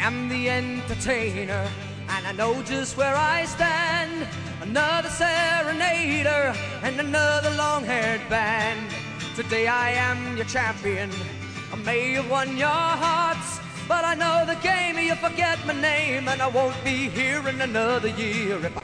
am the entertainer, and I know just where I stand. Another serenader and another long-haired band. Today I am your champion. I may have won your hearts, but I know the game. You forget my name, and I won't be here in another year if I